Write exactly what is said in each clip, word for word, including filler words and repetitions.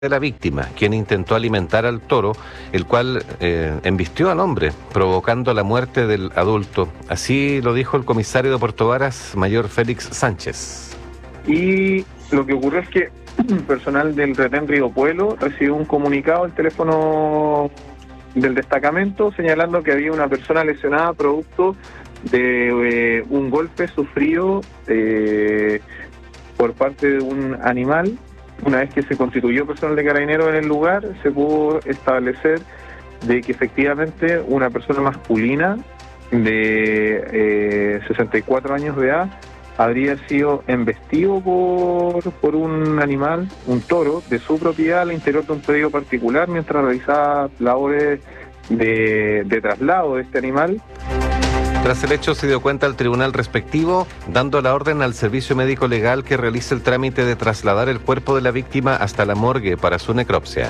de la víctima, quien intentó alimentar al toro, el cual eh, embistió al hombre, provocando la muerte del adulto. Así lo dijo el comisario de Puerto Varas, mayor Félix Sánchez. Y lo que ocurrió es que personal del retén Río Pueblo recibió un comunicado al teléfono del destacamento señalando que había una persona lesionada producto de eh, un golpe sufrido eh, por parte de un animal. Una vez que se constituyó personal de carabineros en el lugar, se pudo establecer de que efectivamente una persona masculina de eh, sesenta y cuatro años de edad habría sido embestido por, por un animal, un toro, de su propiedad al interior de un predio particular mientras realizaba labores de, de traslado de este animal. Tras el hecho se dio cuenta el tribunal respectivo, dando la orden al servicio médico legal que realice el trámite de trasladar el cuerpo de la víctima hasta la morgue para su necropsia.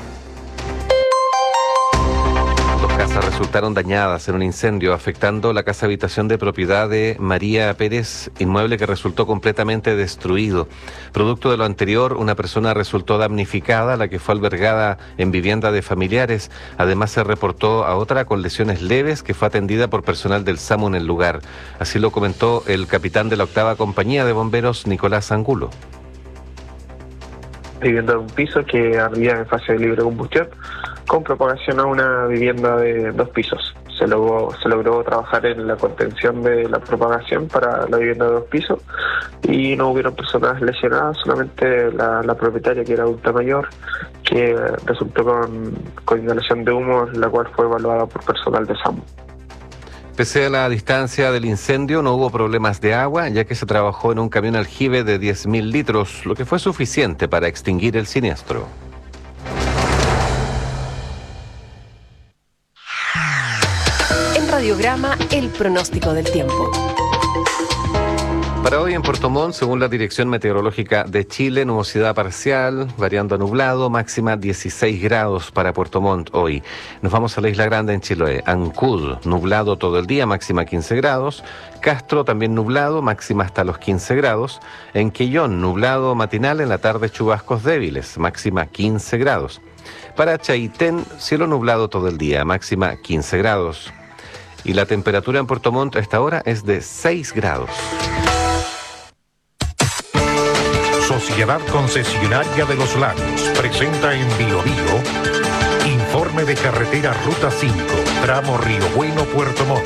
Dos casas resultaron dañadas en un incendio afectando la casa habitación de propiedad de María Pérez, inmueble que resultó completamente destruido. Producto de lo anterior, una persona resultó damnificada, la que fue albergada en vivienda de familiares. Además se reportó a otra con lesiones leves que fue atendida por personal del SAMU en el lugar. Así lo comentó el capitán de la octava compañía de bomberos, Nicolás Angulo. Vivienda de un piso que ardía en fase de libre combustión con propagación a una vivienda de dos pisos. Se logró, se logró trabajar en la contención de la propagación para la vivienda de dos pisos y no hubieron personas lesionadas, solamente la, la propietaria, que era adulta mayor, que resultó con, con inhalación de humo, la cual fue evaluada por personal de SAMU. Pese a la distancia del incendio, no hubo problemas de agua, ya que se trabajó en un camión aljibe de diez mil litros, lo que fue suficiente para extinguir el siniestro. En Radiograma, el pronóstico del tiempo. Para hoy en Puerto Montt, según la Dirección Meteorológica de Chile, nubosidad parcial, variando a nublado, máxima dieciséis grados para Puerto Montt hoy. Nos vamos a la Isla Grande en Chiloé. Ancud, nublado todo el día, máxima quince grados. Castro, también nublado, máxima hasta los quince grados. En Quellón, nublado matinal, en la tarde chubascos débiles, máxima quince grados. Para Chaitén, cielo nublado todo el día, máxima quince grados. Y la temperatura en Puerto Montt a esta hora es de seis grados. Sociedad Concesionaria de los Lagos presenta en Bio Bio informe de carretera Ruta cinco, tramo Río Bueno, Puerto Montt.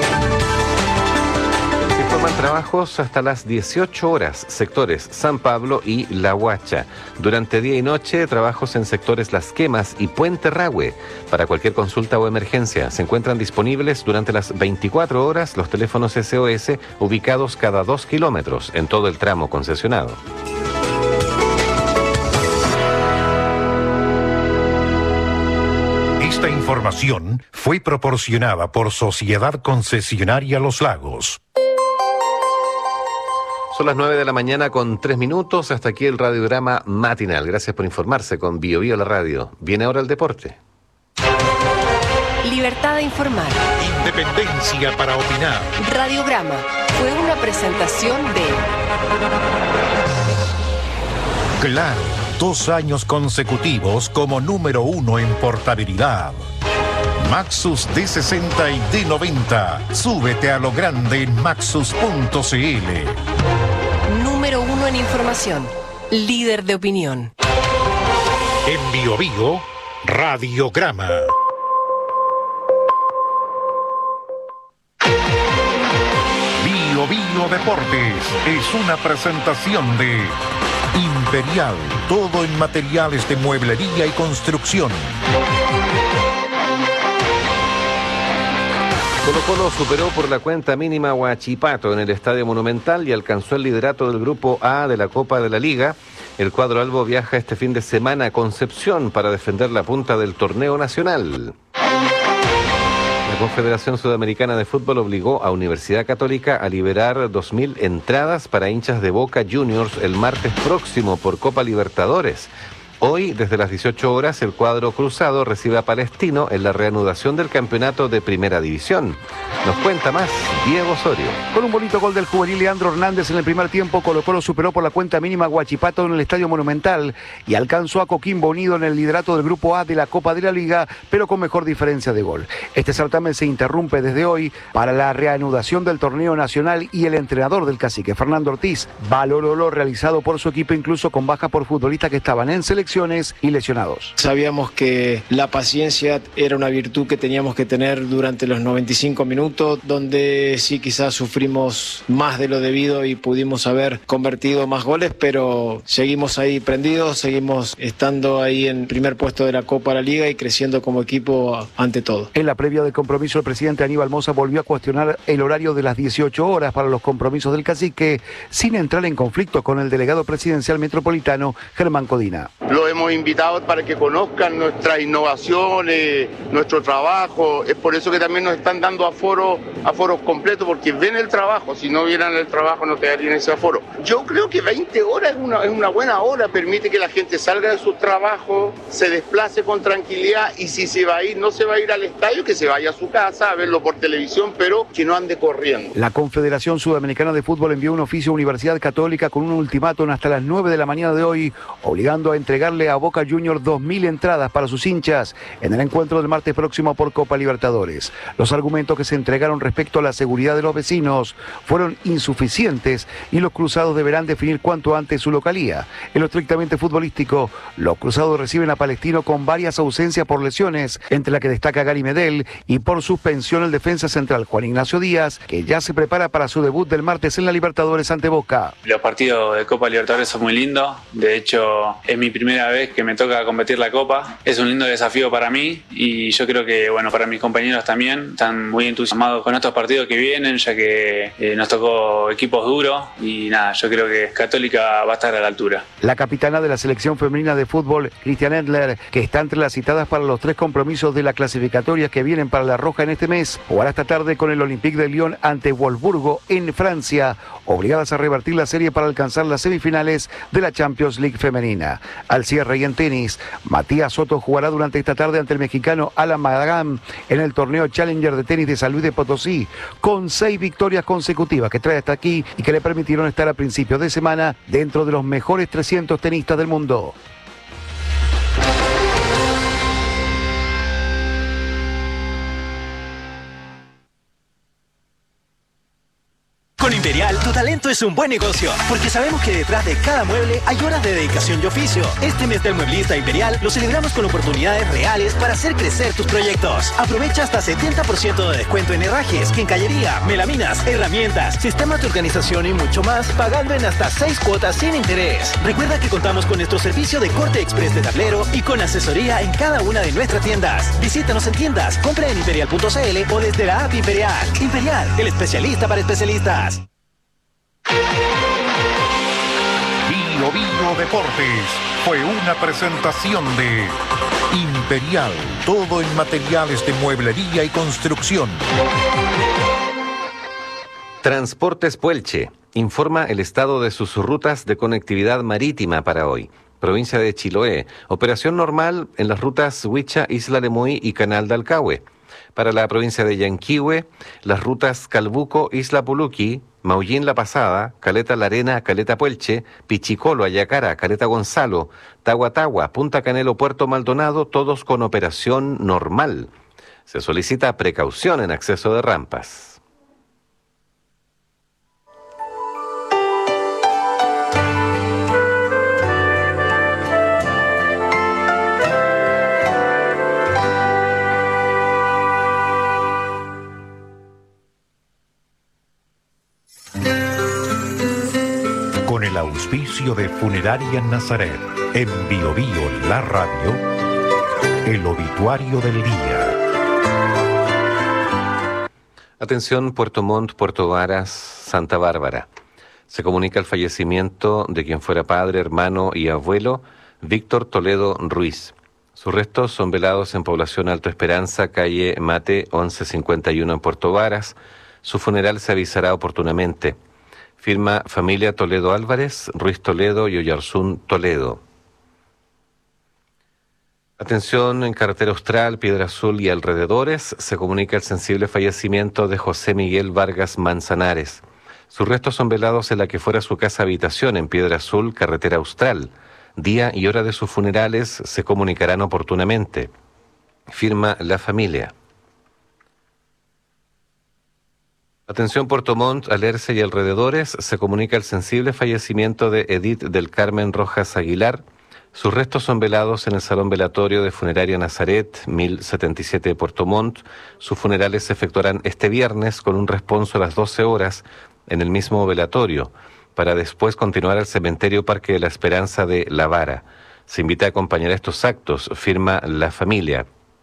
Se informan trabajos hasta las dieciocho horas, sectores San Pablo y La Huacha. Durante día y noche, trabajos en sectores Las Quemas y Puente Rahue. Para cualquier consulta o emergencia, se encuentran disponibles durante las veinticuatro horas los teléfonos S O S ubicados cada dos kilómetros en todo el tramo concesionado. Esta información fue proporcionada por Sociedad Concesionaria Los Lagos. Son las nueve de la mañana con tres minutos. Hasta aquí el radiograma matinal. Gracias por informarse con Bio Bio la radio. Viene ahora el deporte. Libertad de informar. Independencia para opinar. Radiograma fue una presentación de Claro, dos años consecutivos como número uno en portabilidad. Maxus D sesenta y D noventa. Súbete a lo grande en maxus punto c l. número uno en información. Líder de opinión. En Bio Bio, Radiograma. Bio Bio Deportes es una presentación de Imperial, todo en materiales de mueblería y construcción. Colo Colo superó por la cuenta mínima a Huachipato en el Estadio Monumental y alcanzó el liderato del Grupo A de la Copa de la Liga. El cuadro albo viaja este fin de semana a Concepción para defender la punta del torneo nacional. La Confederación Sudamericana de Fútbol obligó a Universidad Católica a liberar dos mil entradas para hinchas de Boca Juniors el martes próximo por Copa Libertadores. Hoy, desde las dieciocho horas, el cuadro cruzado recibe a Palestino en la reanudación del campeonato de Primera División. Nos cuenta más Diego Osorio. Con un bonito gol del juvenil Leandro Hernández en el primer tiempo, Colo-Colo superó por la cuenta mínima a Huachipato en el Estadio Monumental y alcanzó a Coquimbo Unido en el liderato del Grupo A de la Copa de la Liga, pero con mejor diferencia de gol. Este certamen se interrumpe desde hoy para la reanudación del torneo nacional y el entrenador del Cacique, Fernando Ortiz, valoró lo realizado por su equipo, incluso con baja por futbolistas que estaban en selección y lesionados. Sabíamos que la paciencia era una virtud que teníamos que tener durante los noventa y cinco minutos, donde sí quizás sufrimos más de lo debido y pudimos haber convertido más goles, pero seguimos ahí prendidos, seguimos estando ahí en primer puesto de la Copa de la Liga y creciendo como equipo ante todo. En la previa del compromiso, el presidente Aníbal Mosa volvió a cuestionar el horario de las dieciocho horas para los compromisos del Cacique, sin entrar en conflicto con el delegado presidencial metropolitano, Germán Codina. Lo hemos invitado para que conozcan nuestras innovaciones, nuestro trabajo. Es por eso que también nos están dando aforo, aforos completos, porque ven el trabajo. Si no vieran el trabajo no quedarían ese aforo. Yo creo que veinte horas es una, es una buena hora, permite que la gente salga de su trabajo, se desplace con tranquilidad y si se va a ir, no se va a ir al estadio, que se vaya a su casa a verlo por televisión, pero que no ande corriendo. La Confederación Sudamericana de Fútbol envió un oficio a Universidad Católica con un ultimátum hasta las nueve de la mañana de hoy, obligando a entregarle a Boca Juniors dos mil entradas para sus hinchas en el encuentro del martes próximo por Copa Libertadores. Los argumentos que se entregaron respecto a la seguridad de los vecinos fueron insuficientes y los cruzados deberán definir cuanto antes su localía. En lo estrictamente futbolístico, los cruzados reciben a Palestino con varias ausencias por lesiones, entre las que destaca Gary Medel, y por suspensión el defensa central Juan Ignacio Díaz, que ya se prepara para su debut del martes en la Libertadores ante Boca. Los partidos de Copa Libertadores son muy lindos, de hecho es mi primera vez que me toca competir la Copa, es un lindo desafío para mí y yo creo que bueno, para mis compañeros también están muy entusiasmados con estos partidos que vienen, ya que eh, nos tocó equipos duros y nada, yo creo que Católica va a estar a la altura. La capitana de la selección femenina de fútbol, Christian Endler, que está entre las citadas para los tres compromisos de la clasificatoria que vienen para la Roja en este mes, jugará esta tarde con el Olympique de Lyon ante Wolfsburgo en Francia, obligadas a revertir la serie para alcanzar las semifinales de la Champions League femenina. Al cierre y en tenis, Matías Soto jugará durante esta tarde ante el mexicano Alan Madagán en el torneo Challenger de tenis de San Luis de Potosí, con seis victorias consecutivas que trae hasta aquí y que le permitieron estar a principios de semana dentro de los mejores trescientos tenistas del mundo. Con Imperial, tu talento es un buen negocio, porque sabemos que detrás de cada mueble hay horas de dedicación y oficio. Este mes del Mueblista Imperial lo celebramos con oportunidades reales para hacer crecer tus proyectos. Aprovecha hasta setenta por ciento de descuento en herrajes, quincallería, melaminas, herramientas, sistemas de organización y mucho más, pagando en hasta seis cuotas sin interés. Recuerda que contamos con nuestro servicio de corte express de tablero y con asesoría en cada una de nuestras tiendas. Visítanos en tiendas, compra en imperial punto c l o desde la app Imperial. Imperial, el especialista para especialistas. Bio Bio Deportes fue una presentación de Imperial, todo en materiales de mueblería y construcción. Transportes Puelche informa el estado de sus rutas de conectividad marítima para hoy. Provincia de Chiloé, operación normal en las rutas Huicha, Isla de Muy y Canal de Alcahue. Para la provincia de Yanquihue, las rutas Calbuco, Isla Puluqui, Maullín La Pasada, Caleta La Arena, Caleta Puelche, Pichicolo, Ayacara, Caleta Gonzalo, Tahuatahua, Punta Canelo, Puerto Maldonado, todos con operación normal. Se solicita precaución en acceso de rampas. Con el auspicio de Funeraria Nazaret, en Bio Bio La Radio, el obituario del día. Atención, Puerto Montt, Puerto Varas, Santa Bárbara. Se comunica el fallecimiento de quien fuera padre, hermano y abuelo, Víctor Toledo Ruiz. Sus restos son velados en Población Alto Esperanza, calle Mate once cincuenta y uno en Puerto Varas. Su funeral se avisará oportunamente. Firma familia Toledo Álvarez, Ruiz Toledo y Oyarzún Toledo. Atención, en Carretera Austral, Piedra Azul y alrededores, se comunica el sensible fallecimiento de José Miguel Vargas Manzanares. Sus restos son velados en la que fuera su casa habitación en Piedra Azul, Carretera Austral. Día y hora de sus funerales se comunicarán oportunamente. Firma la familia. Atención, Puerto Montt, Alerce y alrededores, se comunica el sensible fallecimiento de Edith del Carmen Rojas Aguilar. Sus restos son velados en el Salón Velatorio de Funeraria Nazaret, mil setenta y siete de Puerto Montt. Sus funerales se efectuarán este viernes con un responso a las doce horas en el mismo velatorio, para después continuar al Cementerio Parque de la Esperanza de La Vara. Se invita a acompañar estos actos, firma la familia.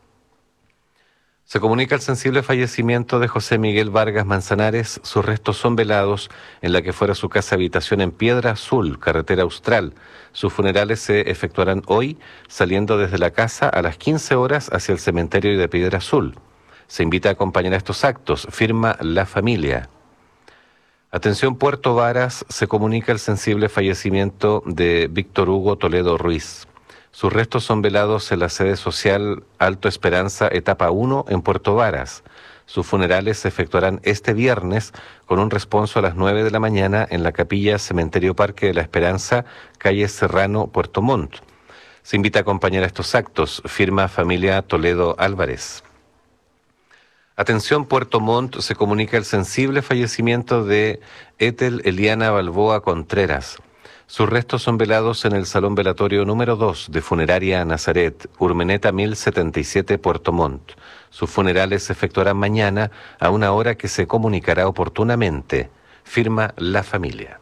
Se comunica el sensible fallecimiento de José Miguel Vargas Manzanares. Sus restos son velados en la que fuera su casa habitación en Piedra Azul, Carretera Austral. Sus funerales se efectuarán hoy, saliendo desde la casa a las quince horas hacia el cementerio de Piedra Azul. Se invita a acompañar a estos actos, firma la familia. Atención, Puerto Varas, se comunica el sensible fallecimiento de Víctor Hugo Toledo Ruiz. Sus restos son velados en la sede social Alto Esperanza, etapa uno, en Puerto Varas. Sus funerales se efectuarán este viernes con un responso a las nueve de la mañana en la capilla Cementerio Parque de la Esperanza, calle Serrano, Puerto Montt. Se invita a acompañar a estos actos, firma familia Toledo Álvarez. Atención, Puerto Montt, se comunica el sensible fallecimiento de Ethel Eliana Balboa Contreras. Sus restos son velados en el Salón Velatorio número dos de Funeraria Nazaret, Urmeneta mil setenta y siete, Puerto Montt. Sus funerales se efectuarán mañana a una hora que se comunicará oportunamente. Firma la familia.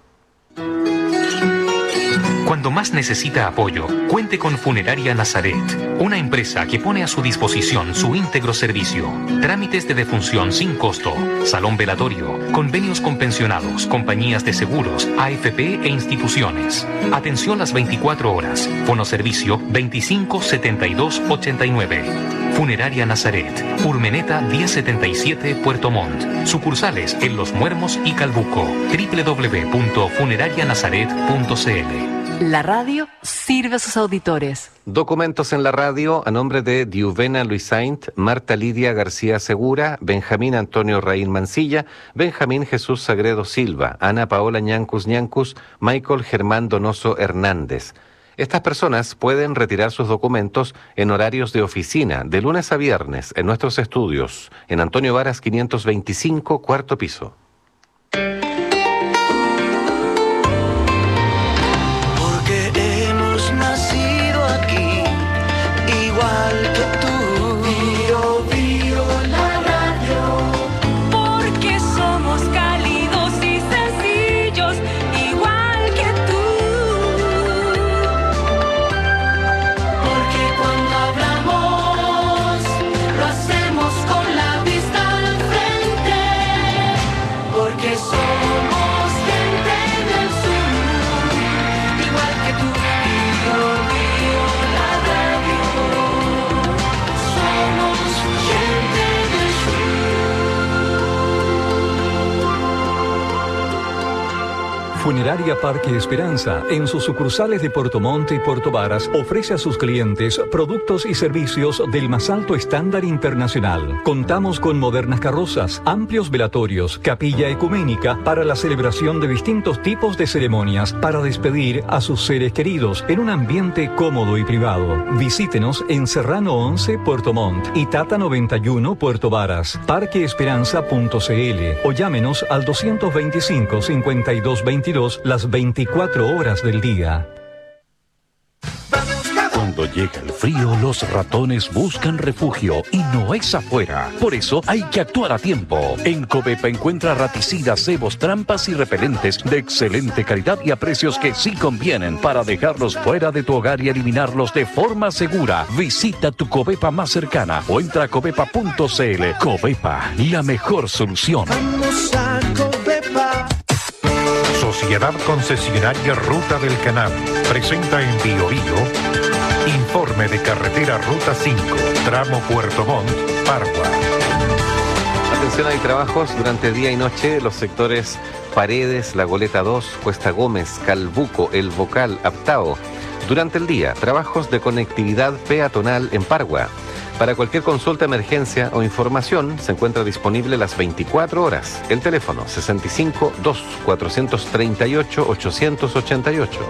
Cuando más necesita apoyo, cuente con Funeraria Nazaret, una empresa que pone a su disposición su íntegro servicio. Trámites de defunción sin costo, salón velatorio, convenios con pensionados, compañías de seguros, A F P e instituciones. Atención las veinticuatro horas. Fonoservicio veinticinco setenta y dos ochenta y nueve. Funeraria Nazaret, Urmeneta diez setenta y siete, Puerto Montt. Sucursales en Los Muermos y Calbuco. doble u doble u doble u punto funeraria nazaret punto c l. La radio sirve a sus auditores. Documentos en la radio a nombre de Diuvena Luis Saint, Marta Lidia García Segura, Benjamín Antonio Raín Mancilla, Benjamín Jesús Sagredo Silva, Ana Paola Ñancus Ñancus, Michael Germán Donoso Hernández. Estas personas pueden retirar sus documentos en horarios de oficina, de lunes a viernes, en nuestros estudios, en Antonio Varas quinientos veinticinco, cuarto piso. Funeraria Parque Esperanza, en sus sucursales de Puerto Montt y Puerto Varas, ofrece a sus clientes productos y servicios del más alto estándar internacional. Contamos con modernas carrozas, amplios velatorios, capilla ecuménica para la celebración de distintos tipos de ceremonias para despedir a sus seres queridos en un ambiente cómodo y privado. Visítenos en Serrano once, Puerto Montt y Tata noventa y uno, Puerto Varas, parque esperanza punto c l o llámenos al doscientos veinticinco, cincuenta y dos veintidós las veinticuatro horas del día. Cuando llega el frío, los ratones buscan refugio y no es afuera. Por eso hay que actuar a tiempo. En Covepa encuentra raticidas, cebos, trampas y repelentes de excelente calidad y a precios que sí convienen para dejarlos fuera de tu hogar y eliminarlos de forma segura. Visita tu Covepa más cercana o entra a covepa punto c l. Covepa, la mejor solución. Vamos a Covepa. Sociedad Concesionaria Ruta del Canal presenta en Bio Bio informe de carretera Ruta cinco, tramo Puerto Montt, Pargua. Atención, hay trabajos durante día y noche. Los sectores Paredes, La Goleta dos, Cuesta Gómez, Calbuco, El Bocal, Aptao. Durante el día, trabajos de conectividad peatonal en Pargua. Para cualquier consulta, emergencia o información, se encuentra disponible las veinticuatro horas. El teléfono sesenta y cinco, dos, cuatrocientos treinta y ocho, ochocientos ochenta y ocho.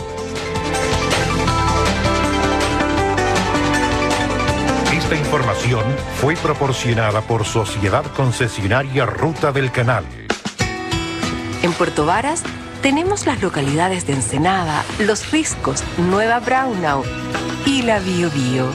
Esta información fue proporcionada por Sociedad Concesionaria Ruta del Canal. En Puerto Varas tenemos las localidades de Ensenada, Los Riscos, Nueva Braunau y la Bio Bio.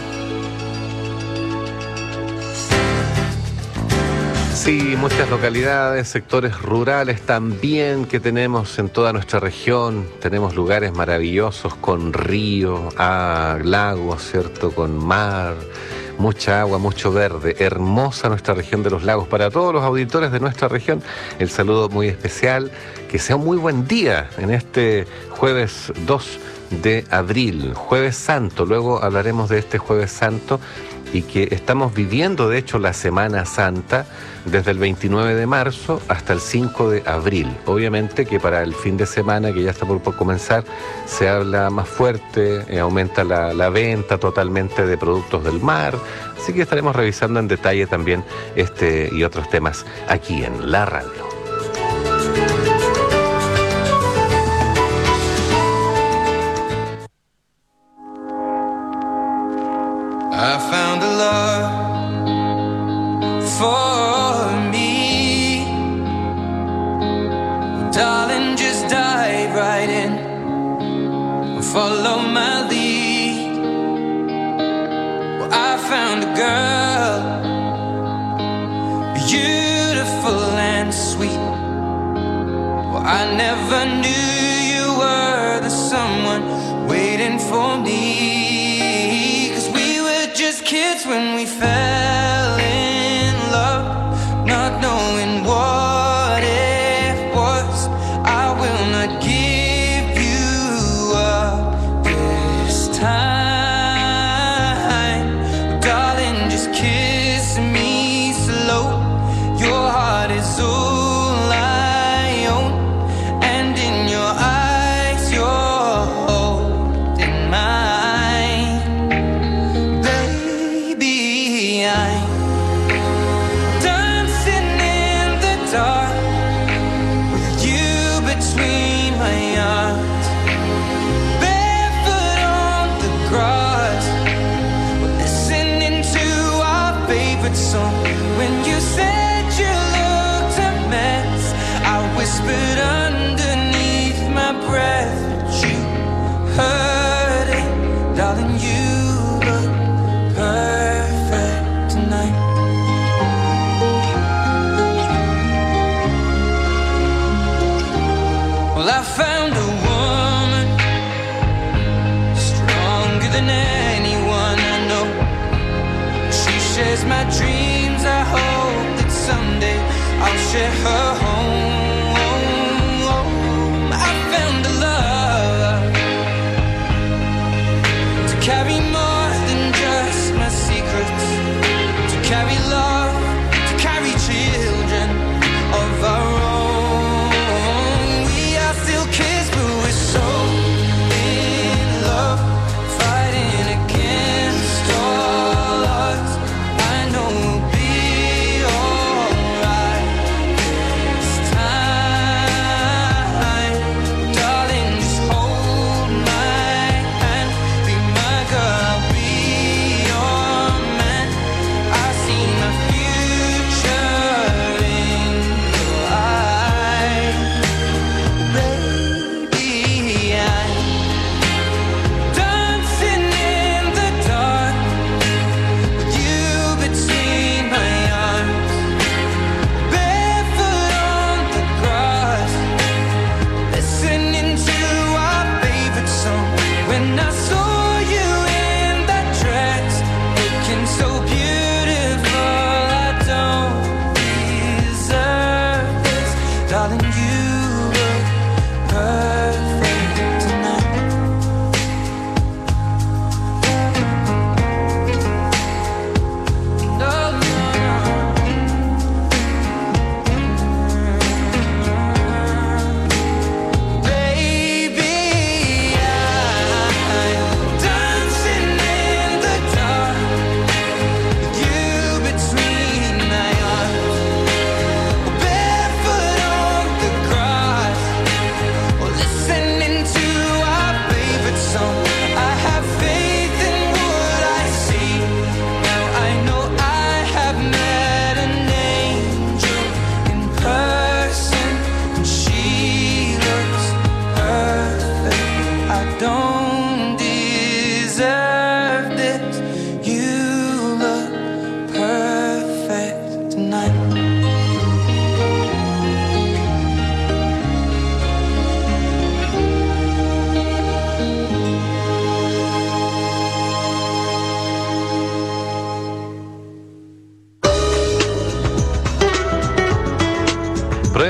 Sí, muchas localidades, sectores rurales también que tenemos en toda nuestra región. Tenemos lugares maravillosos con río, ah, lagos, ¿cierto? Con mar, mucha agua, mucho verde. Hermosa nuestra región de los lagos. Para todos los auditores de nuestra región, el saludo muy especial. Que sea un muy buen día en este jueves dos de abril, Jueves Santo. Luego hablaremos de este Jueves Santo y que estamos viviendo, de hecho, la Semana Santa desde el veintinueve de marzo hasta el cinco de abril. Obviamente que para el fin de semana, que ya está por, por comenzar, se habla más fuerte, eh, aumenta la, la venta totalmente de productos del mar, así que estaremos revisando en detalle también este y otros temas aquí en la radio. I found a love for me. Well, darling, just dive right in, follow my lead. Well, I found a girl, beautiful and sweet. Well, I never knew you were the someone waiting for me. Just kids when we fell in love, not knowing what it was. I will not give you up this time, darling, just kiss me slow. Your heart is all I own, and in your eyes you're holding mine. When you said you looked a mess, I whispered underneath my breath, but you heard it, darling, you look perfect tonight. Well, I found a woman stronger than anyone I know. She shares my dreams, I hope that someday I'll share her home. I found a love to carry more than just my secrets, to carry love, to carry children of our own. We are still kids, but we're so in love, fighting against all odds. My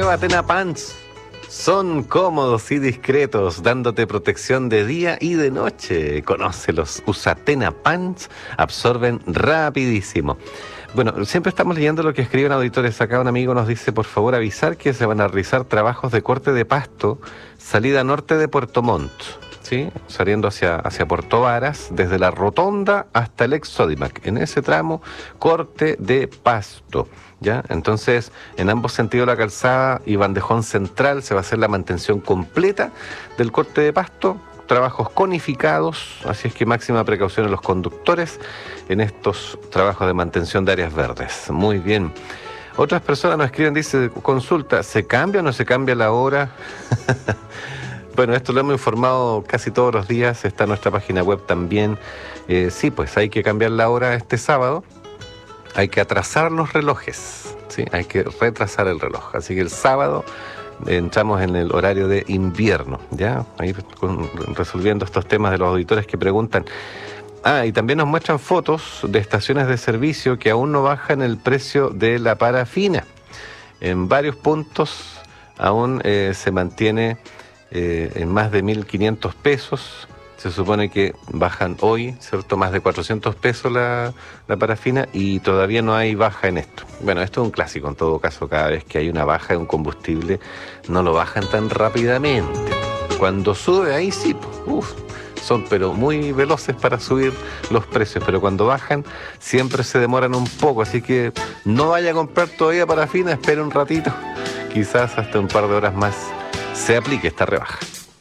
Nueva Tena Pants. Son cómodos y discretos, dándote protección de día y de noche. Conócelos. Usa Tena Pants, absorben rapidísimo. Bueno, siempre estamos leyendo lo que escriben auditores. Acá un amigo nos dice, por favor, avisar que se van a realizar trabajos de corte de pasto, salida norte de Puerto Montt, ¿sí? Saliendo hacia, hacia Puerto Varas, desde la rotonda hasta el ex Sodimac. En ese tramo, corte de pasto, ¿ya? Entonces, en ambos sentidos de la calzada y bandejón central se va a hacer la mantención completa del corte de pasto, trabajos conificados, así es que máxima precaución en los conductores en estos trabajos de mantención de áreas verdes. Muy bien. Otras personas nos escriben, dice, consulta, ¿se cambia o no se cambia la hora? Bueno, esto lo hemos informado casi todos los días, está en nuestra página web también. Eh, sí, pues hay que cambiar la hora este sábado, hay que atrasar los relojes, ¿sí? Hay que retrasar el reloj, así que el sábado entramos en el horario de invierno, ¿ya? Ahí con, resolviendo estos temas de los auditores que preguntan. Ah, y también nos muestran fotos de estaciones de servicio que aún no bajan el precio de la parafina. En varios puntos aún eh, se mantiene eh, en más de mil quinientos pesos. Se supone que bajan hoy, ¿cierto? Más de cuatrocientos pesos la, la parafina y todavía no hay baja en esto. Bueno, esto es un clásico en todo caso. Cada vez que hay una baja de un combustible, no lo bajan tan rápidamente. Cuando sube ahí sí, uff, son pero muy veloces para subir los precios. Pero cuando bajan, siempre se demoran un poco. Así que no vaya a comprar todavía parafina, espere un ratito. Quizás hasta un par de horas más se aplique esta rebaja.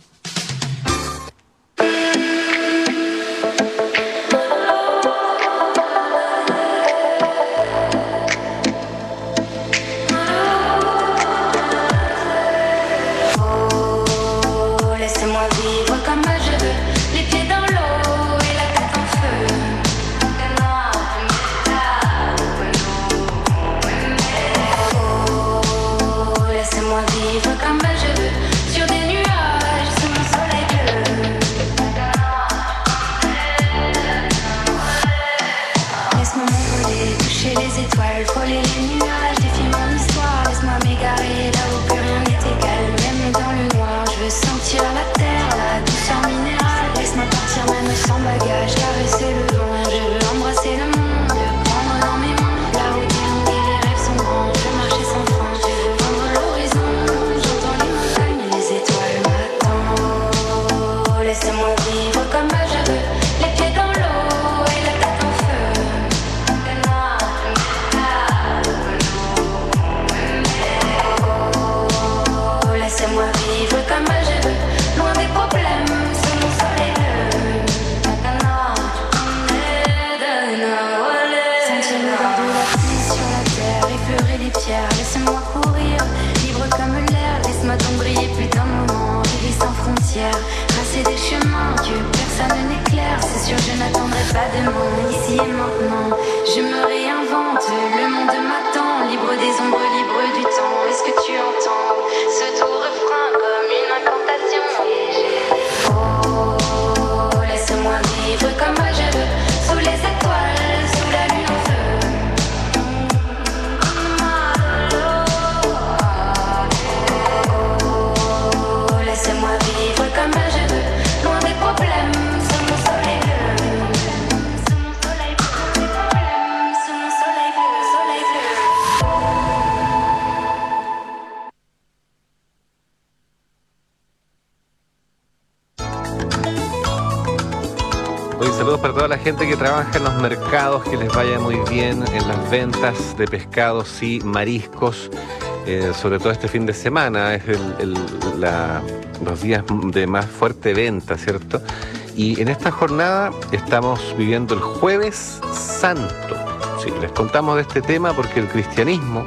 Saludos para toda la gente que trabaja en los mercados, que les vaya muy bien en las ventas de pescados y mariscos, eh, sobre todo este fin de semana, es el, el, la, los días de más fuerte venta, ¿cierto? Y en esta jornada estamos viviendo el Jueves Santo. Sí, les contamos de este tema porque el cristianismo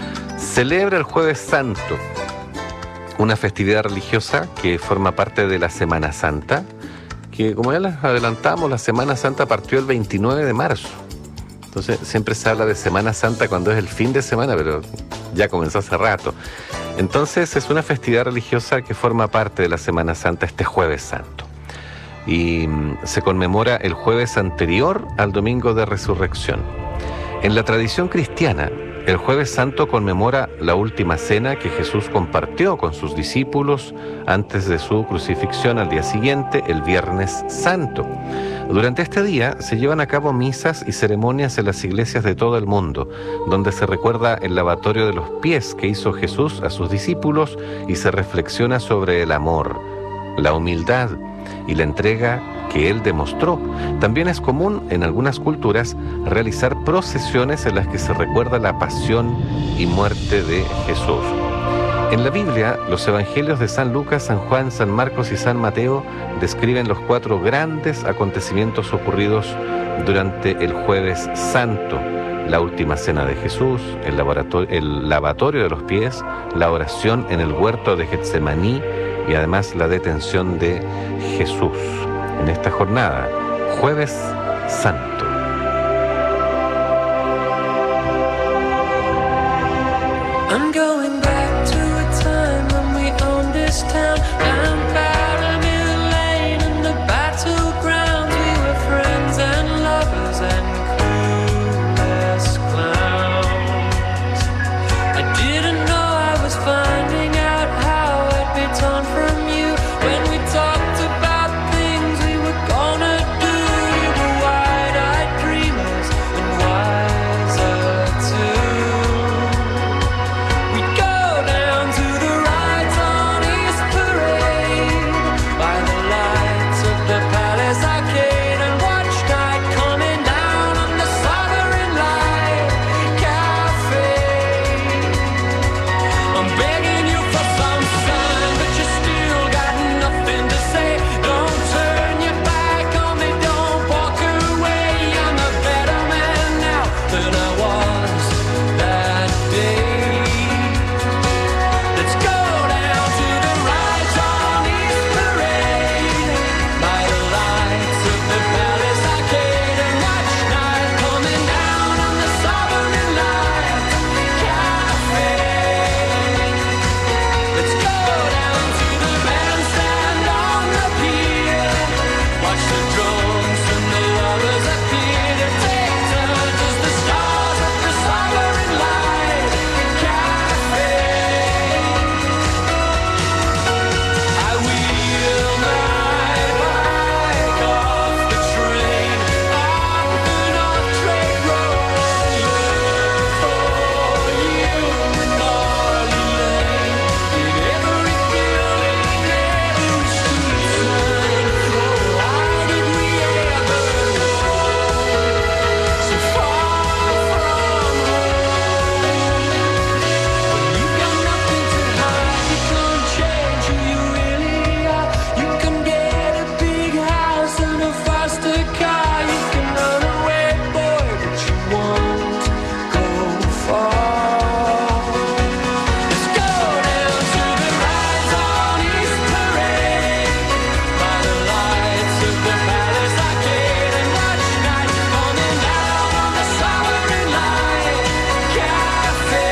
celebra el Jueves Santo, una festividad religiosa que forma parte de la Semana Santa, que como ya les adelantamos, la Semana Santa partió el veintinueve de marzo. Entonces siempre se habla de Semana Santa cuando es el fin de semana, pero ya comenzó hace rato. Entonces es una festividad religiosa que forma parte de la Semana Santa, este Jueves Santo. Y se conmemora el jueves anterior al Domingo de Resurrección. En la tradición cristiana, El Jueves Santo conmemora la última cena que Jesús compartió con sus discípulos antes de su crucifixión al día siguiente, el Viernes Santo. Durante este día se llevan a cabo misas y ceremonias en las iglesias de todo el mundo, donde se recuerda el lavatorio de los pies que hizo Jesús a sus discípulos y se reflexiona sobre el amor, la humildad y la entrega que él demostró. También es común en algunas culturas realizar procesiones en las que se recuerda la pasión y muerte de Jesús. En la Biblia, los evangelios de San Lucas, San Juan, San Marcos y San Mateo describen los cuatro grandes acontecimientos ocurridos durante el Jueves Santo: la última cena de Jesús, el lavatorio, el lavatorio de los pies, la oración en el huerto de Getsemaní y además la detención de Jesús. En esta jornada, Jueves Santo. I'm going back to a time when we owned this town. Down Paramount Lane in the battlegrounds, we were friends and lovers and clueless clowns. I didn't know I was finding out how I'd be torn from you when we talked about things we were gonna do. You were wide-eyed dreamers and wiser too. We'd go down to the rides on East Parade by the lights of the Palace Arcade and watch night coming down on the Sovereign Light Cafe. I'm begging you for some sun, but you still got nothing to say. Don't turn your back on me, don't walk away. I'm a better man now than I was that day. Let's go down to the rides on East Parade by the lights of the Palace Arcade and watch night coming down on the Sovereign Light Cafe. Let's go down to the bandstand on the pier, watch the drums and the lovers appear to take turns as the stars of the Sovereign Light Cafe. I wheel my bike off the train up the North Trade Road, look for you in Marley Lane, in every building, every street sign. Oh, how did we ever go so far from home? When you got nothing to hide, you can't change who you really are. You can get a big house and a faster car. You can run away, boy, but you won't go far. Let's go down to the rides on East Parade by the lights of the Palace Arcade and watch night coming down on the Sovereign Light Cafe.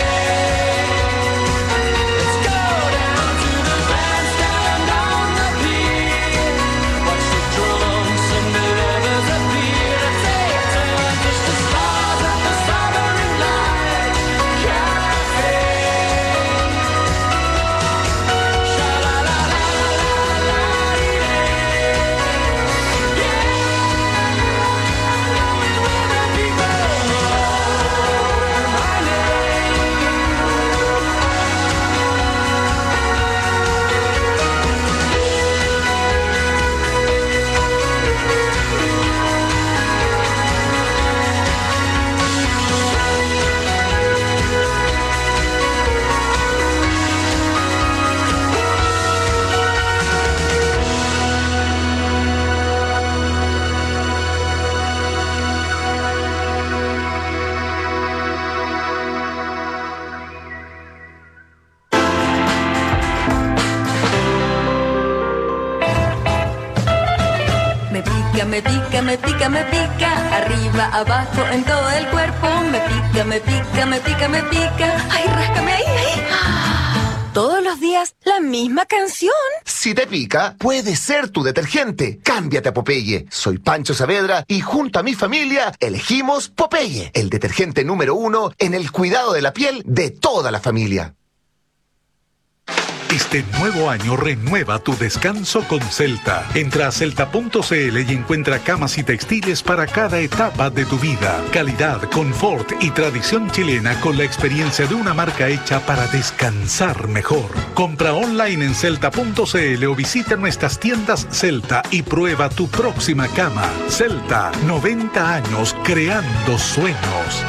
Let's go down to the bandstand on the pier, watch the drums and the lovers appear to take turns as the stars of the Sovereign Light Cafe. Me pica, me pica, me pica, me pica, arriba, abajo, en todo el cuerpo. Me pica, me pica, me pica, me pica. Ay, ráscame ahí, ahí. Todos los días la misma canción. Si te pica, puede ser tu detergente. Cámbiate a Popeye. Soy Pancho Saavedra y junto a mi familia elegimos Popeye, el detergente número uno en el cuidado de la piel de toda la familia. Este nuevo año renueva tu descanso con Celta. Entra a celta punto c l y encuentra camas y textiles para cada etapa de tu vida. Calidad, confort y tradición chilena con la experiencia de una marca hecha para descansar mejor. Compra online en celta punto c l o visita nuestras tiendas Celta y prueba tu próxima cama. Celta, noventa años creando sueños.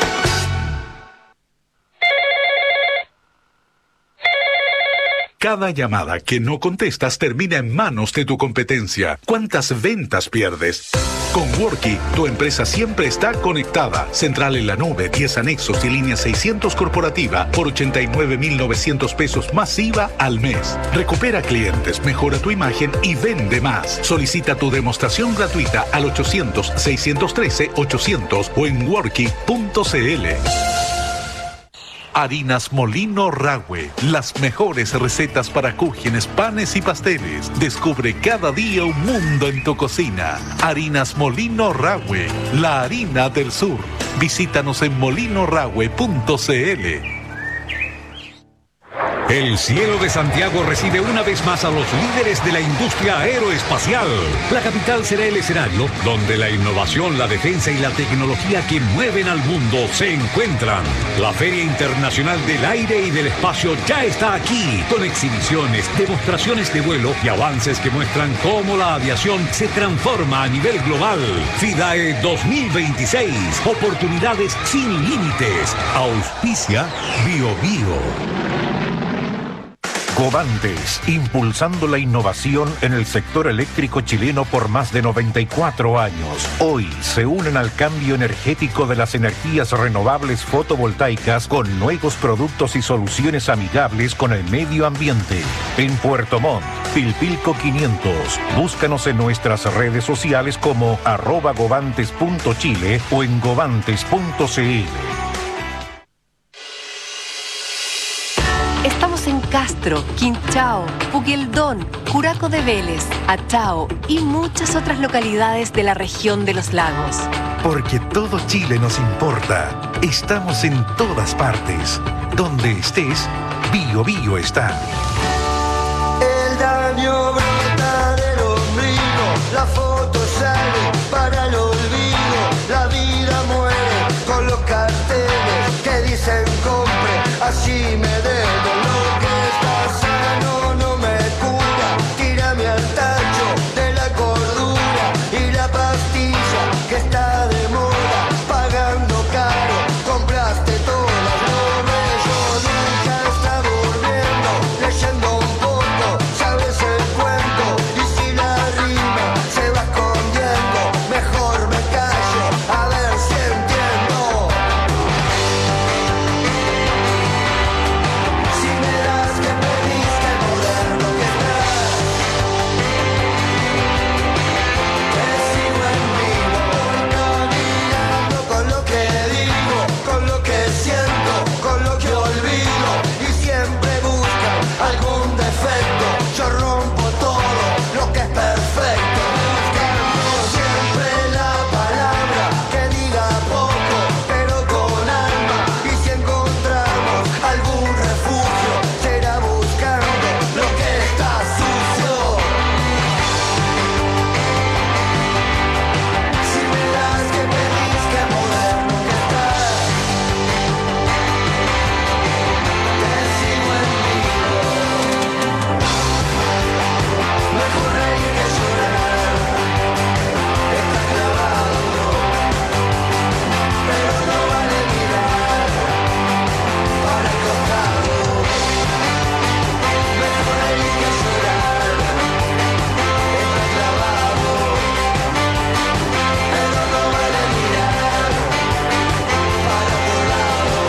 Cada llamada que no contestas termina en manos de tu competencia. ¿Cuántas ventas pierdes? Con Worky, tu empresa siempre está conectada. Central en la nube, diez anexos y línea seiscientos corporativa por ochenta y nueve mil novecientos pesos más I V A al mes. Recupera clientes, mejora tu imagen y vende más. Solicita tu demostración gratuita al ochocientos, seiscientos trece, ochocientos o en worky punto c l. Harinas Molino Rahue, las mejores recetas para cúgenes, panes y pasteles. Descubre cada día un mundo en tu cocina. Harinas Molino Rahue, la harina del sur. Visítanos en molino rahue punto c l. El cielo de Santiago recibe una vez más a los líderes de la industria aeroespacial. La capital será el escenario donde la innovación, la defensa y la tecnología que mueven al mundo se encuentran. La Feria Internacional del Aire y del Espacio ya está aquí, con exhibiciones, demostraciones de vuelo y avances que muestran cómo la aviación se transforma a nivel global. FIDAE dos mil veintiséis, oportunidades sin límites. Auspicia Bio Bio. Covantes, impulsando la innovación en el sector eléctrico chileno por más de noventa y cuatro años. Hoy se unen al cambio energético de las energías renovables fotovoltaicas con nuevos productos y soluciones amigables con el medio ambiente. En Puerto Montt, Pilpilco quinientos. Búscanos en nuestras redes sociales como arroba govantes punto chile o en govantes punto c l. Estamos en Castro, Quinchao, Puqueldón, Curaco de Vélez, Achao y muchas otras localidades de la región de los lagos. Porque todo Chile nos importa. Estamos en todas partes. Donde estés, Bio Bio está. El daño brota del ombligo, la foto sale para el olvido, la vida muere con los carteles que dicen compre, así me debo, lo que está sano no me cura, tírame al tacho de la cordura y la pastilla que está de moda, pagando caro, compraste todas, lo bello nunca está durmiendo, leyendo un poco, sabes el cuento, y si la rima se va escondiendo, mejor me callo, a ver si entiendo. Si me das que pedís que moderno que estás, te sigo en vivo, voy caminando con lo que digo, con lo que siento, con lo que olvido, y siempre buscan algún defecto, yo rompo todo lo que es perfecto, buscando siempre la palabra que diga poco, pero con alma, y si encontramos algún refugio, será buscando lo que está sucio. Si me das que pedís que moderno que estás, te sigo en vivo. Mejor reír que llorar, está clavado, pero no vale mirar para el costado. Mejor reír que llorar, está clavado, pero no vale mirar para otro lado.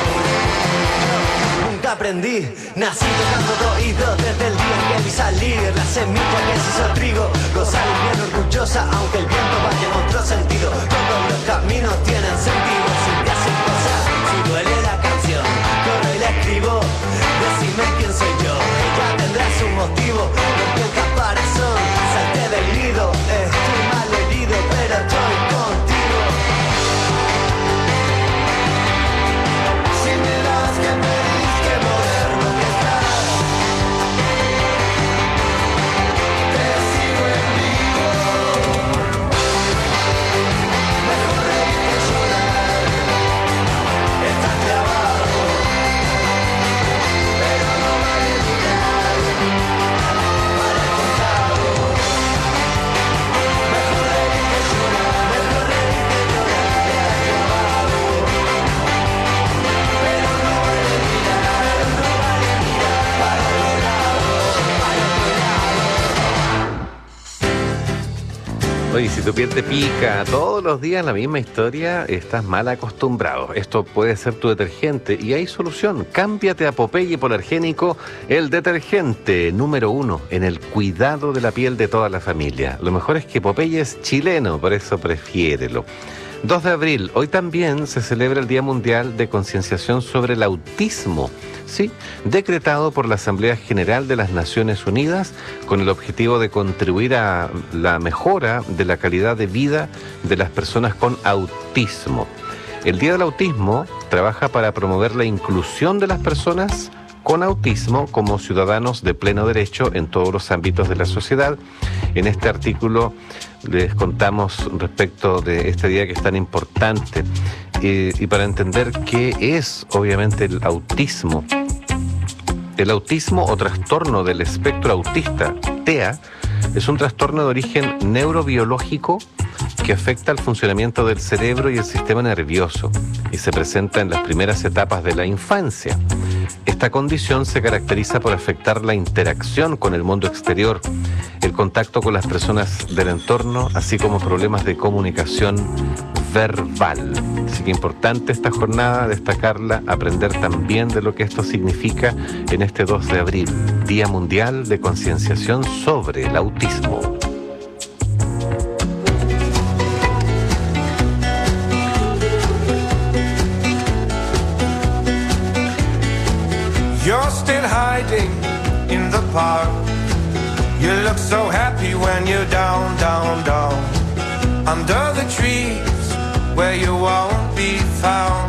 Nunca aprendí, nací tocando de oído desde el día en que vi salir la semilla que se hizo trigo, gozar bien orgullosa aunque el viento vaya en otro sentido, todos los caminos tienen sentido, si te hacen cosas, si duele la canción, corro y la escribo, decime quién Oye, si tu piel te pica todos los días la misma historia, estás mal acostumbrado. Esto puede ser tu detergente y hay solución. Cámbiate a Popeye Polargénico, el detergente número uno en el cuidado de la piel de toda la familia. Lo mejor es que Popeye es chileno, por eso prefiérelo. dos de abril, hoy también se celebra el Día Mundial de Concienciación sobre el Autismo, sí, decretado por la Asamblea General de las Naciones Unidas con el objetivo de contribuir a la mejora de la calidad de vida de las personas con autismo. El Día del Autismo trabaja para promover la inclusión de las personas con autismo como ciudadanos de pleno derecho en todos los ámbitos de la sociedad. En este artículo les contamos respecto de este día que es tan importante eh, y para entender qué es obviamente el autismo. El autismo o trastorno del espectro autista, T E A, es un trastorno de origen neurobiológico que afecta al funcionamiento del cerebro y el sistema nervioso y se presenta en las primeras etapas de la infancia. Esta condición se caracteriza por afectar la interacción con el mundo exterior, el contacto con las personas del entorno, así como problemas de comunicación verbal. Así que importante esta jornada, destacarla, aprender también de lo que esto significa en este dos de abril, Día Mundial de Concienciación sobre el Autismo. You're still hiding in the park. You look so happy when you're down, down, down. Under the trees where you won't be found.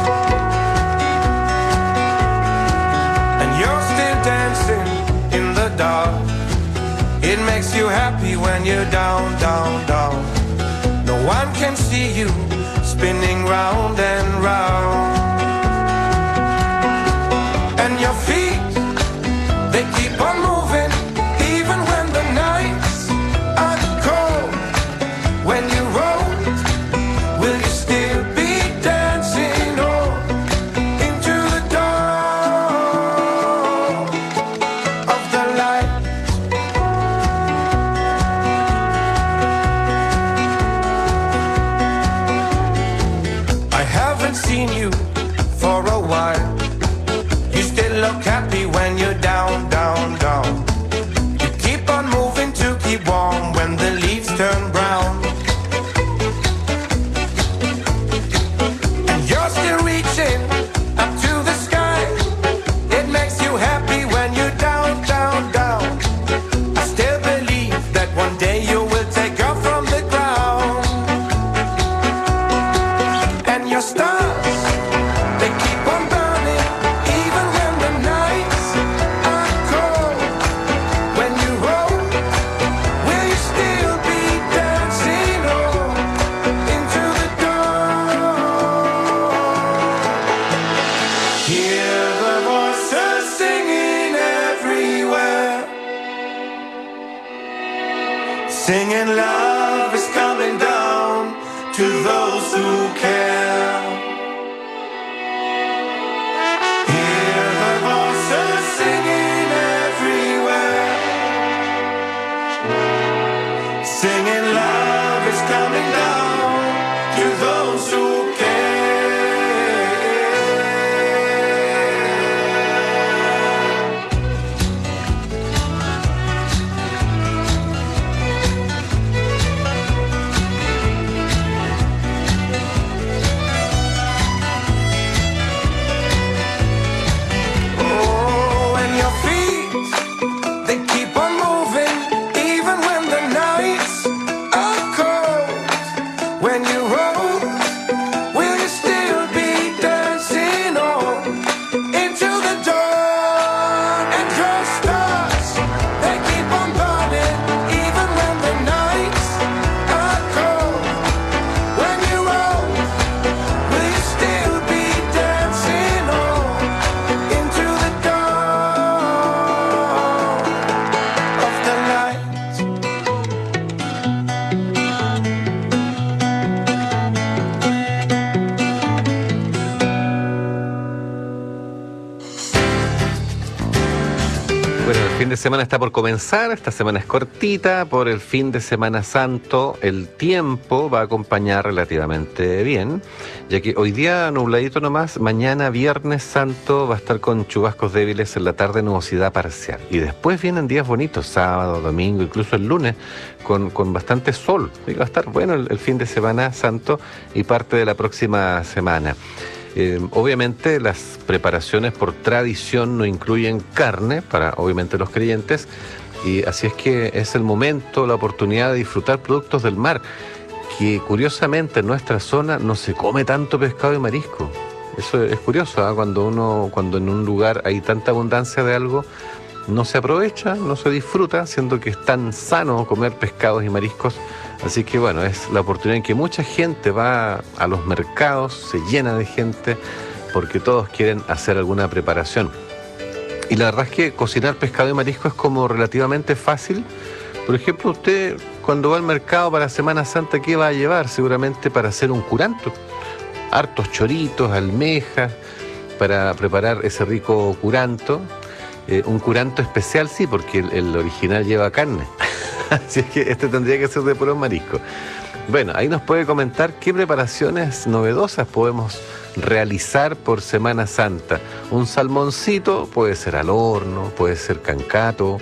And you're still dancing in the dark. It makes you happy when you're down, down, down. No one can see you spinning round and round. And your feet, they keep on moving, even when the nights are cold. When you roll, will you still be dancing on into the dawn of the light? I haven't seen you for a while. Look happy when you're down, down, down. You keep on moving to keep warm when the leaves turn brown. And you're still reaching up to the sky. It makes you happy when you're down, down, down. I still believe that one day you will take off from the ground. And your stars, they keep on burning, even when singing love is coming down to those who care. Hear the voices singing everywhere. Singing love is coming down to those who care. de semana está por comenzar, esta semana es cortita, por el fin de Semana Santo el tiempo va a acompañar relativamente bien, ya que hoy día nubladito nomás, mañana Viernes Santo va a estar con chubascos débiles, en la tarde nubosidad parcial, y después vienen días bonitos, sábado, domingo, incluso el lunes, con, con bastante sol, y va a estar bueno el, el fin de Semana Santo y parte de la próxima semana. Eh, obviamente las preparaciones por tradición no incluyen carne para obviamente los creyentes, y así es que es el momento, la oportunidad de disfrutar productos del mar, que curiosamente en nuestra zona no se come tanto pescado y marisco. Eso es curioso, ¿eh? cuando uno, cuando en un lugar hay tanta abundancia de algo, no se aprovecha, no se disfruta, siendo que es tan sano comer pescados y mariscos. Así que bueno, es la oportunidad en que mucha gente va a los mercados, se llena de gente, porque todos quieren hacer alguna preparación. Y la verdad es que cocinar pescado y marisco es como relativamente fácil. Por ejemplo, usted cuando va al mercado para Semana Santa, ¿qué va a llevar? Seguramente para hacer un curanto. Hartos choritos, almejas, para preparar ese rico curanto. Eh, un curanto especial, sí, porque el, el original lleva carne. Así es que este tendría que ser de puro marisco. Bueno, ahí nos puede comentar qué preparaciones novedosas podemos realizar por Semana Santa. Un salmoncito puede ser al horno, puede ser cancato,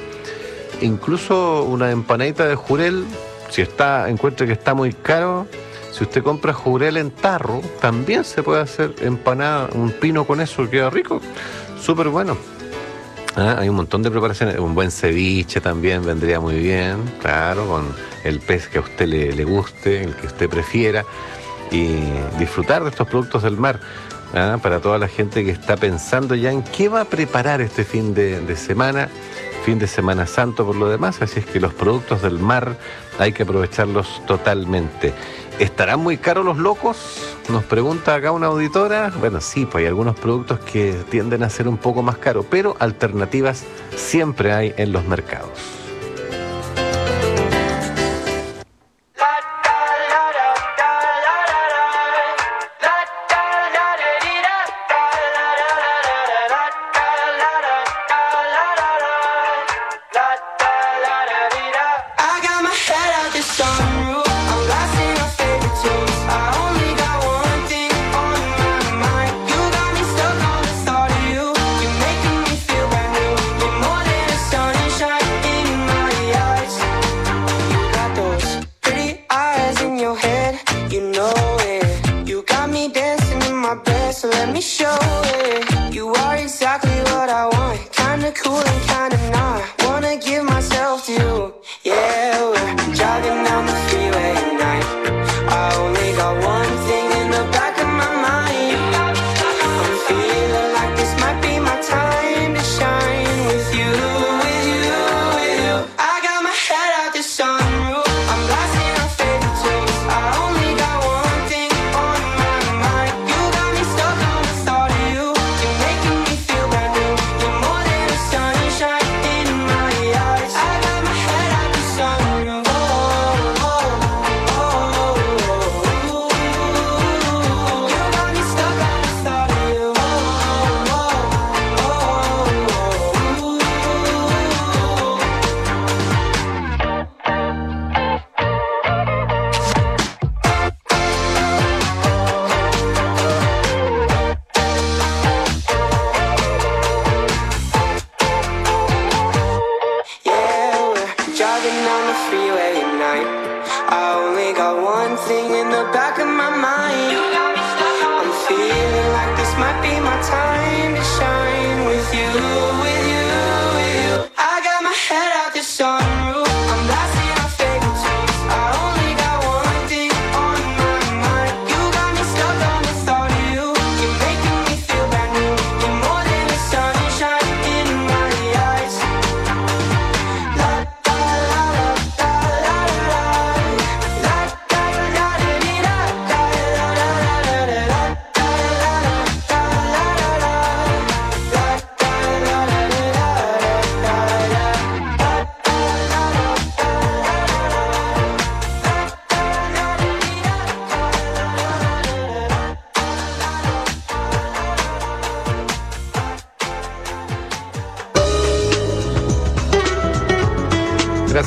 incluso una empanadita de jurel. Si está, encuentra que está muy caro, si usted compra jurel en tarro, también se puede hacer empanada, un pino con eso, queda rico, súper bueno. Ah, hay un montón de preparaciones, un buen ceviche también vendría muy bien, claro, con el pez que a usted le, le guste, el que usted prefiera, y disfrutar de estos productos del mar, ah, para toda la gente que está pensando ya en qué va a preparar este fin de, de semana, fin de Semana Santo por lo demás, así es que los productos del mar hay que aprovecharlos totalmente. ¿Estarán muy caros los locos? Nos pregunta acá una auditora. Bueno, sí, pues hay algunos productos que tienden a ser un poco más caros, pero alternativas siempre hay en los mercados. Shine.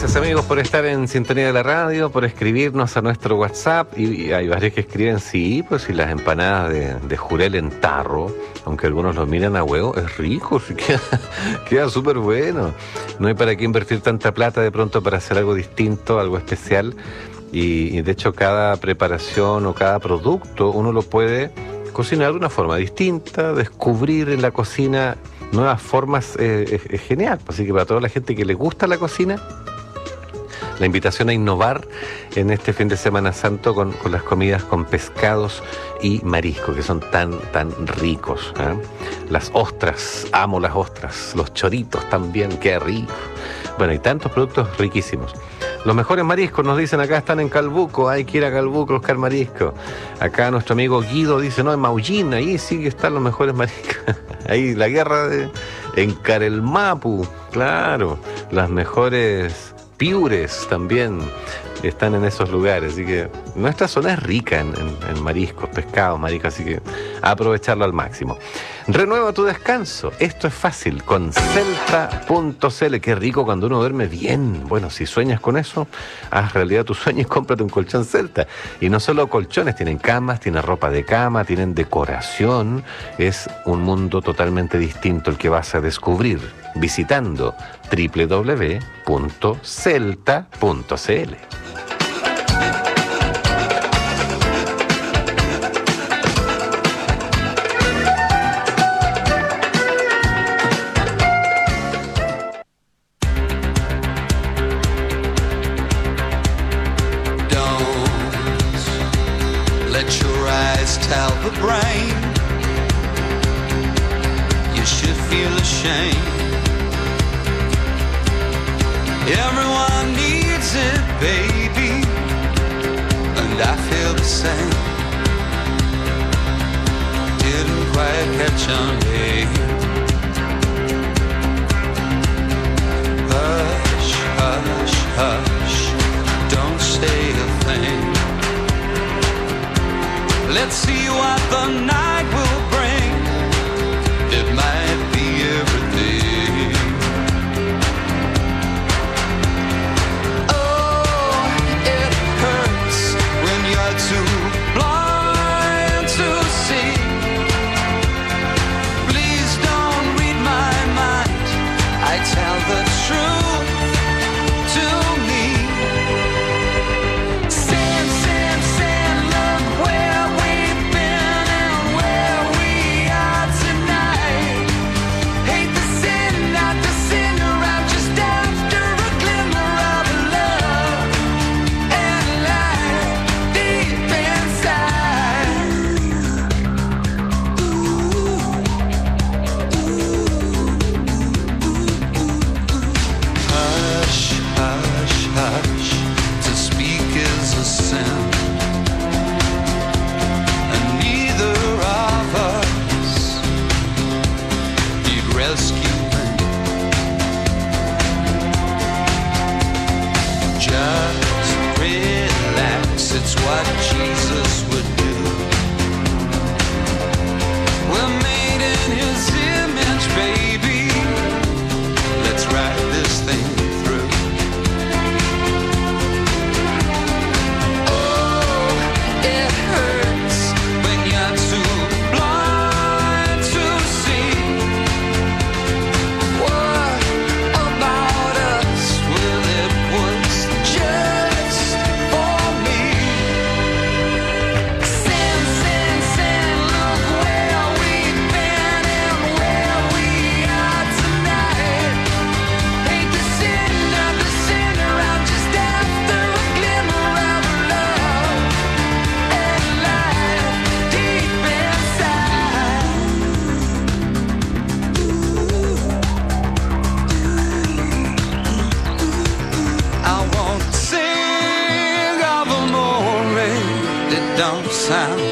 Gracias amigos por estar en sintonía de la radio, por escribirnos a nuestro WhatsApp. Y, y hay varios que escriben, sí, pues si las empanadas de, de jurel en tarro, aunque algunos lo miran a huevo, es rico, sí, queda, queda súper bueno. No hay para qué invertir tanta plata de pronto para hacer algo distinto, algo especial. Y, y de hecho cada preparación o cada producto uno lo puede cocinar de una forma distinta, descubrir en la cocina nuevas formas, eh, es, es genial. Así que para toda la gente que le gusta la cocina, la invitación a innovar en este fin de Semana Santo con, con las comidas con pescados y marisco, que son tan, tan ricos, ¿eh? Las ostras, amo las ostras, los choritos también, qué rico. Bueno, hay tantos productos riquísimos. Los mejores mariscos, nos dicen acá, están en Calbuco, hay que ir a Calbuco a buscar marisco. Acá nuestro amigo Guido dice, no, en Maullín, ahí sí que están los mejores mariscos. Ahí la guerra de, en Carelmapu, claro, las mejores piures también están en esos lugares, así que nuestra zona es rica en, en, en mariscos, pescados, mariscos, así que aprovecharlo al máximo. Renueva tu descanso, esto es fácil, con Celta punto c l, qué rico cuando uno duerme bien. Bueno, si sueñas con eso, haz realidad tus sueños, cómprate un colchón Celta. Y no solo colchones, tienen camas, tienen ropa de cama, tienen decoración, es un mundo totalmente distinto el que vas a descubrir visitando doble u doble u doble u punto celta punto c l. Tell the brain you should feel ashamed. Everyone needs it, baby, and I feel the same. Didn't quite catch on, babe. Hush, hush, hush, don't say a thing. Let's see what the night will bring. It might be everything. Oh, it hurts when you're too blind to see. Please don't read my mind. I tell the truth to me. Sand, sand, sand, look where what Jesus would do. We're made in His image, baby. Let's ride this thing through. Oh, it hurts when you're too blind to see. What about us? Well, it was just for me. Don't sound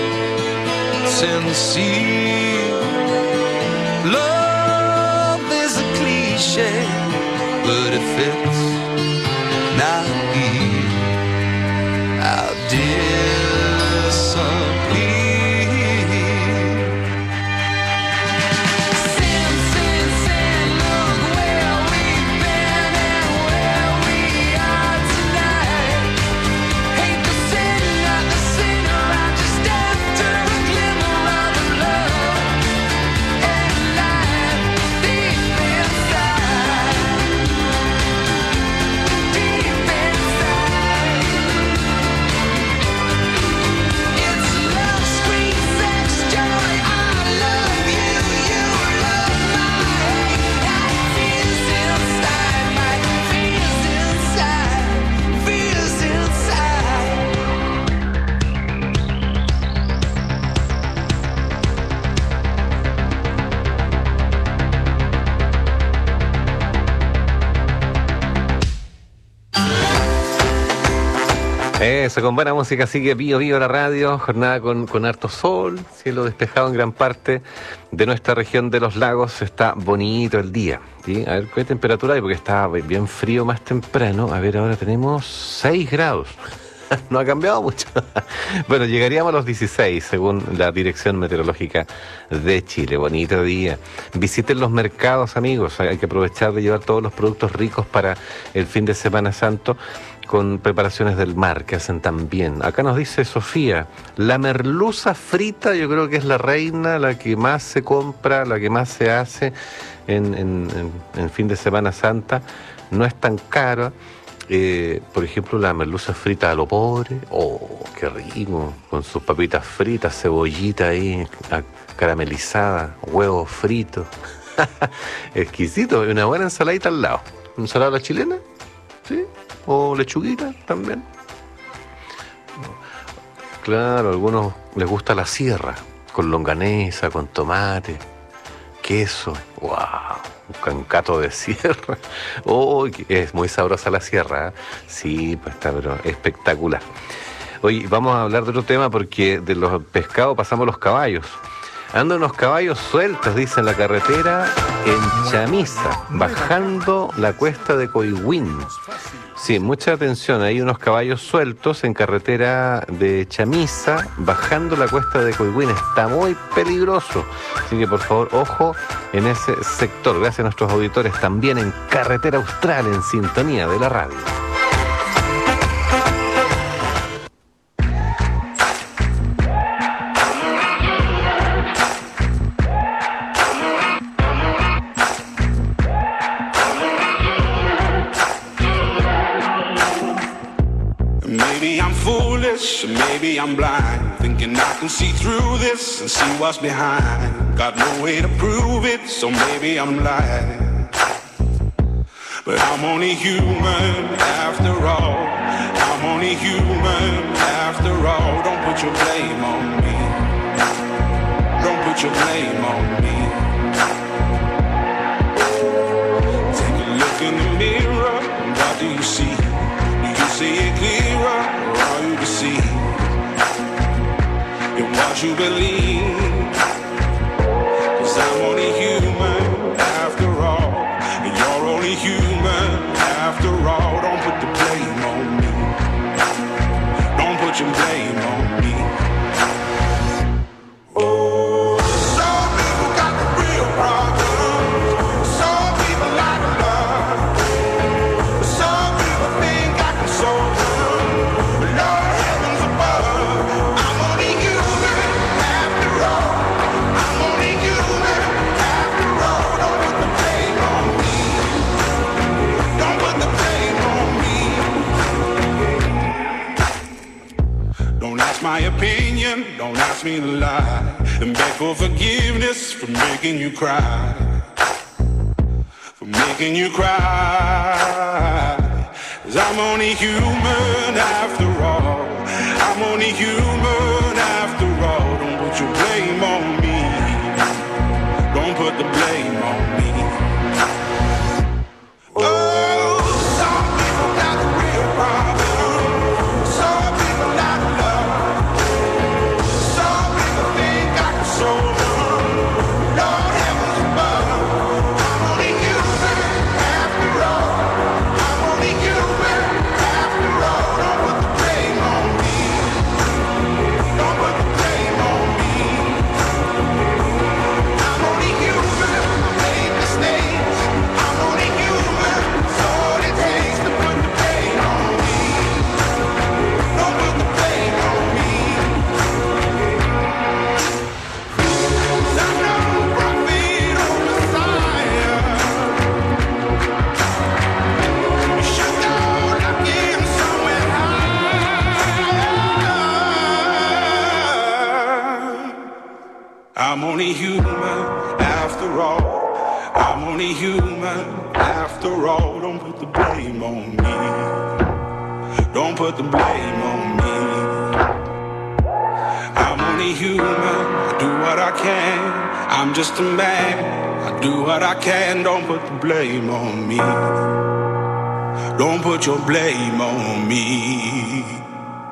sincere. Love is a cliche, but it fits not here. I'll disappear. Sin, sin, sin, look where we've been and where we are. Eso, con buena música sigue Bío Bío la radio, jornada con, con harto sol, cielo despejado en gran parte de nuestra región de los lagos, está bonito el día, ¿sí? A ver qué temperatura hay, porque está bien frío más temprano, a ver, ahora tenemos seis grados, no ha cambiado mucho. Bueno, llegaríamos a los dieciséis según la Dirección Meteorológica de Chile, bonito día. Visiten los mercados, amigos, hay que aprovechar de llevar todos los productos ricos para el fin de Semana Santo, con preparaciones del mar que hacen tan bien. Acá nos dice Sofía, la merluza frita yo creo que es la reina, la que más se compra, la que más se hace en, en, en, en fin de Semana Santa. No es tan cara. Eh, por ejemplo, la merluza frita a lo pobre. Oh, qué rico. Con sus papitas fritas, cebollita ahí caramelizada, huevos fritos. Exquisito. Y una buena ensaladita al lado. ¿Ensalada a la chilena? Sí. O lechuguita también. Claro, a algunos les gusta la sierra, con longanesa, con tomate, queso. ¡Wow! Un cancato de sierra. ¡Oh! Es muy sabrosa la sierra, ¿eh? Sí, pues está pero espectacular. Hoy vamos a hablar de otro tema porque de los pescados pasamos a los caballos. Andan unos caballos sueltos, dice, en la carretera en Chamisa, bajando la cuesta de Coihuín. Sí, mucha atención, hay unos caballos sueltos en carretera de Chamisa, bajando la cuesta de Coihuín. Está muy peligroso, así que por favor, ojo en ese sector. Gracias a nuestros auditores también en Carretera Austral, en sintonía de la radio. Maybe I'm blind, thinking I can see through this and see what's behind. Got no way to prove it, so maybe I'm lying. But I'm only human after all. I'm only human after all. Don't put your blame on me. Don't put your blame on me. Take a look in the mirror, what do you see? Do you see it clearer, or are you deceived in what you believe? 'Cause I'm only human after all, and you're only human after all. Don't put the blame on me. Don't put your blame on me. Oh, some people got the real problem. Some people like love. Some people think I can solve them. But Lord heavens above, I'm only human after all. I'm only human after all. Don't put the blame on me. Don't put the blame on me. Don't ask my opinion, don't ask me to lie, and beg for forgiveness for making you cry, for making you cry. 'Cause I'm only human after all. I'm only human after all. Don't put your blame on me. Don't put the blame on me. Oh, some people got the real problem. Some people not love. Some people think I can solve them. Lord heavens above, I'm only human after all. I'm only human after all. Don't put the blame on me. Don't put the blame on me. I'm only human, made mistakes. I'm only human, it's all it takes to put the blame on me. Don't put the blame on me. 'Cause I'm no prophet or Messiah. You should go looking somewhere high. I'm only human after all. I'm only human after all. Don't put the blame on me. Don't put the blame on me. I'm only human. I do what I can. I'm just a man. I do what I can. Don't put the blame on me. Don't put your blame on me.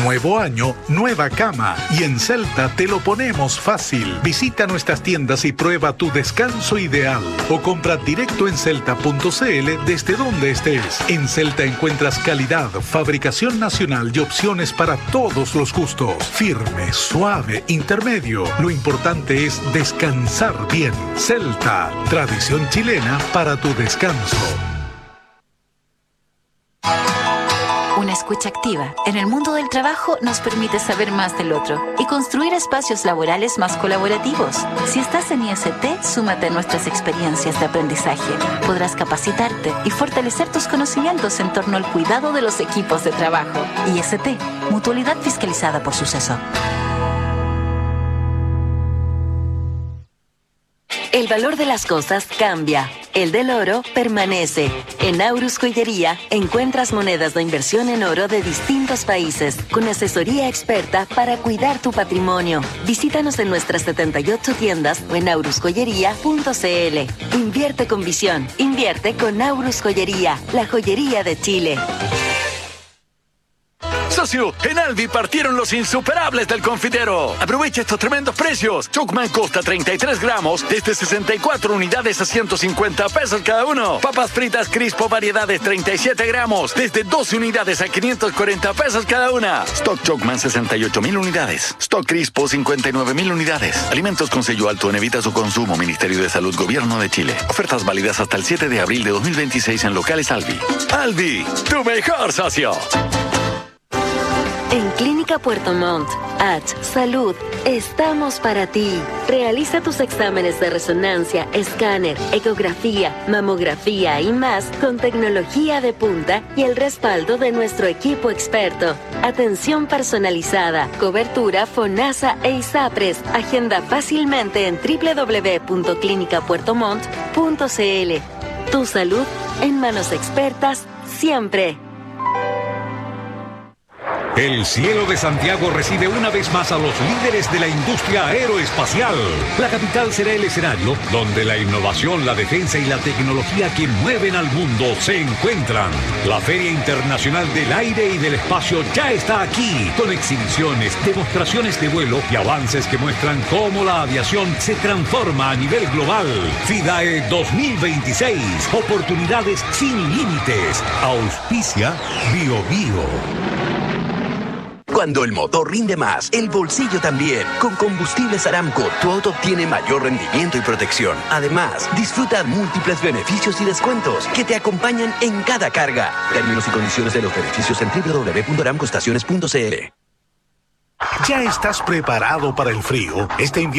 Nuevo año, nueva cama. Y en Celta te lo ponemos fácil. Visita nuestras tiendas y prueba tu descanso ideal. O compra directo en celta punto c l desde donde estés. En Celta encuentras calidad, fabricación nacional y opciones para todos los gustos. Firme, suave, intermedio. Lo importante es descansar bien. Celta, tradición chilena para tu descanso. Una escucha activa en el mundo del trabajo nos permite saber más del otro y construir espacios laborales más colaborativos. Si estás en I S T, súmate a nuestras experiencias de aprendizaje. Podrás capacitarte y fortalecer tus conocimientos en torno al cuidado de los equipos de trabajo. I S T, mutualidad fiscalizada por Suceso. El valor de las cosas cambia. El del oro permanece. En Aurus Joyería encuentras monedas de inversión en oro de distintos países, con asesoría experta para cuidar tu patrimonio. Visítanos en nuestras setenta y ocho tiendas o en aurus joyería punto c l. Invierte con visión. Invierte con Aurus Joyería, la joyería de Chile. Socio, en Albi partieron los insuperables del confitero. Aprovecha estos tremendos precios. Chocman Costa treinta y tres gramos desde sesenta y cuatro unidades a ciento cincuenta pesos cada uno. Papas fritas Crispo variedades treinta y siete gramos desde doce unidades a quinientos cuarenta pesos cada una. Stock Chocman sesenta y ocho mil unidades. Stock Crispo cincuenta y nueve mil unidades. Alimentos con sello alto en evita su consumo. Ministerio de Salud, Gobierno de Chile. Ofertas válidas hasta el siete de abril de dos mil veintiséis en locales Albi. Albi, tu mejor socio. En Clínica Puerto Montt, H Salud, estamos para ti. Realiza tus exámenes de resonancia, escáner, ecografía, mamografía y más con tecnología de punta y el respaldo de nuestro equipo experto. Atención personalizada, cobertura FONASA e ISAPRES. Agenda fácilmente en doble u doble u doble u punto clínica puerto montt punto c l. Tu salud en manos expertas siempre. El cielo de Santiago recibe una vez más a los líderes de la industria aeroespacial. La capital será el escenario donde la innovación, la defensa y la tecnología que mueven al mundo se encuentran. La Feria Internacional del Aire y del Espacio ya está aquí, con exhibiciones, demostraciones de vuelo y avances que muestran cómo la aviación se transforma a nivel global. FIDAE dos mil veintiséis, oportunidades sin límites. Auspicia Bio Bio. Cuando el motor rinde más, el bolsillo también. Con Combustibles Aramco, tu auto obtiene mayor rendimiento y protección. Además, disfruta múltiples beneficios y descuentos que te acompañan en cada carga. Términos y condiciones de los beneficios en doble u doble u doble u punto aramco estaciones punto c l. ¿Ya estás preparado para el frío? Este invierno